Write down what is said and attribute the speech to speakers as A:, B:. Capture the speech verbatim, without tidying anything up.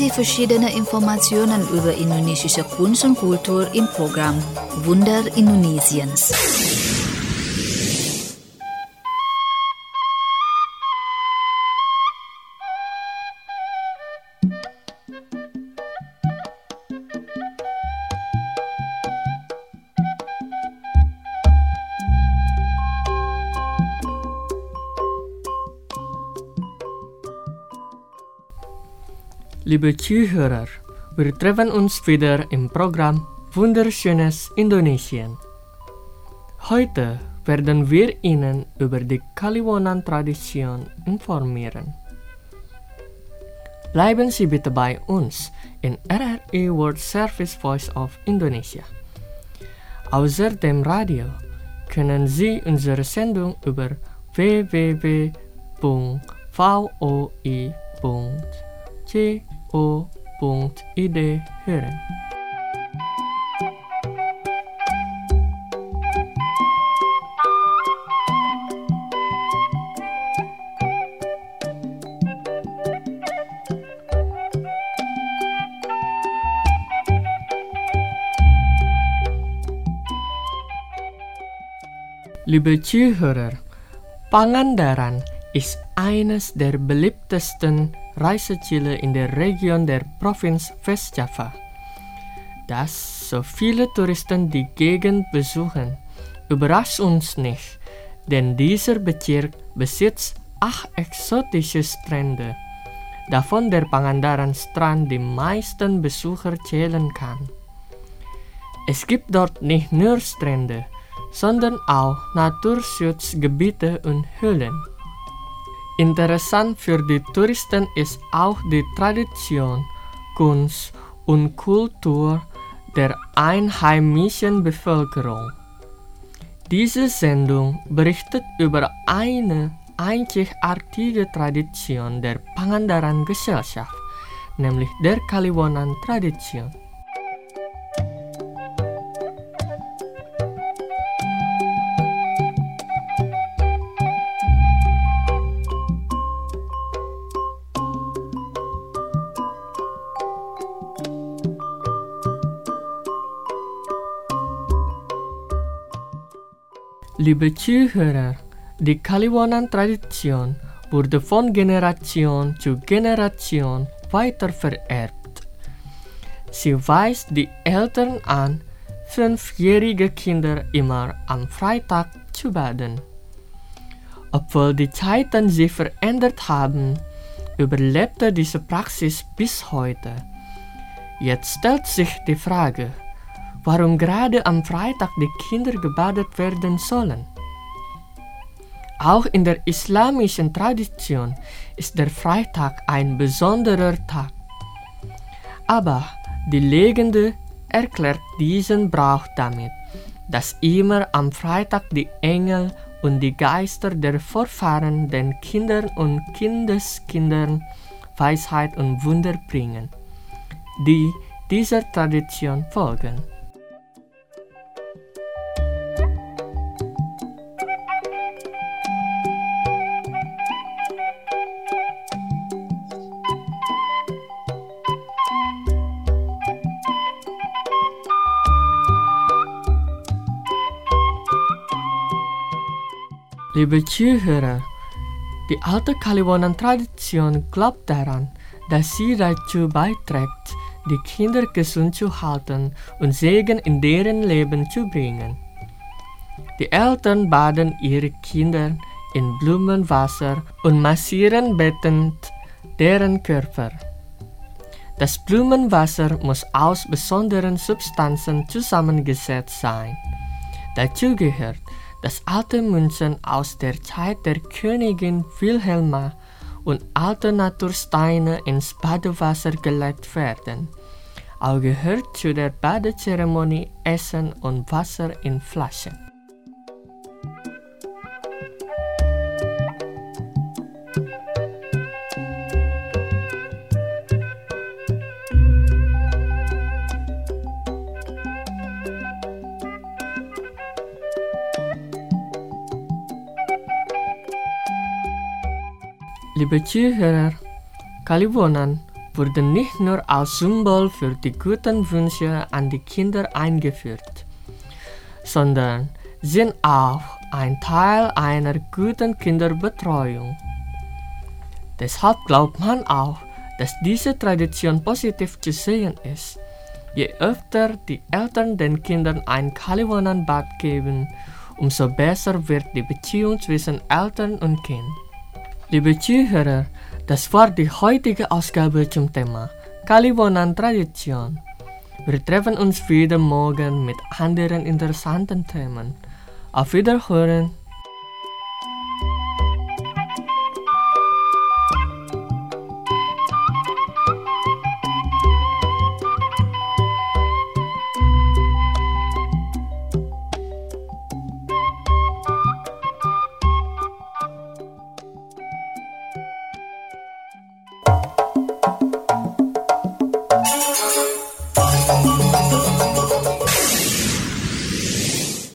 A: Sie verschiedene Informationen über indonesische Kunst und Kultur im Programm Wunder Indonesiens.
B: Liebe Zuhörer, wir treffen uns wieder im Programm Wunderschönes Indonesien. Heute werden wir Ihnen über die Kliwonan-Tradition informieren. Bleiben Sie bitte bei uns in R R I World Service Voice of Indonesia. Außer dem Radio können Sie unsere Sendung über w w w punkt voi punkt co punkt i d hören. Liebe Zuhörer, Pangandaran ist eines der beliebtesten Reiseziele in der Region der Provinz Westjava. Dass so viele Touristen die Gegend besuchen, überrascht uns nicht, denn dieser Bezirk besitzt acht exotische Strände, davon der Pangandaran-Strand die meisten Besucher zählen kann. Es gibt dort nicht nur Strände, sondern auch Naturschutzgebiete und Höhlen. Interessant für die Touristen ist auch die Tradition, Kunst und Kultur der einheimischen Bevölkerung. Diese Sendung berichtet über eine einzigartige Tradition der Pangandaran-Gesellschaft, nämlich der Kliwonan-Tradition. Liebe Zuhörer, die Kliwonan-Tradition wurde von Generation zu Generation weitervererbt. Sie weist die Eltern an, fünfjährige Kinder immer am Freitag zu baden. Obwohl die Zeiten sich verändert haben, überlebte diese Praxis bis heute. Jetzt stellt sich die Frage, warum gerade am Freitag die Kinder gebadet werden sollen. Auch in der islamischen Tradition ist der Freitag ein besonderer Tag. Aber die Legende erklärt diesen Brauch damit, dass immer am Freitag die Engel und die Geister der Vorfahren den Kindern und Kindeskindern Weisheit und Wunder bringen, die dieser Tradition folgen. Liebe Zuhörer, die alte Kliwonan-Tradition glaubt daran, dass sie dazu beiträgt, die Kinder gesund zu halten und Segen in deren Leben zu bringen. Die Eltern baden ihre Kinder in Blumenwasser und massieren bettend deren Körper. Das Blumenwasser muss aus besonderen Substanzen zusammengesetzt sein. Dazu gehört, dass alte Münzen aus der Zeit der Königin Wilhelma und alte Natursteine ins Badewasser gelegt werden. Auch gehört zu der Badezeremonie Essen und Wasser in Flaschen. Liebe Zuhörer, Kliwonan wurde nicht nur als Symbol für die guten Wünsche an die Kinder eingeführt, sondern sind auch ein Teil einer guten Kinderbetreuung. Deshalb glaubt man auch, dass diese Tradition positiv zu sehen ist. Je öfter die Eltern den Kindern ein Kaliwonanbad geben, umso besser wird die Beziehung zwischen Eltern und Kind. Liebe Zuhörer, das war die heutige Ausgabe zum Thema Kaliwonan Tradition. Wir treffen uns wieder morgen mit anderen interessanten Themen. Auf Wiederhören!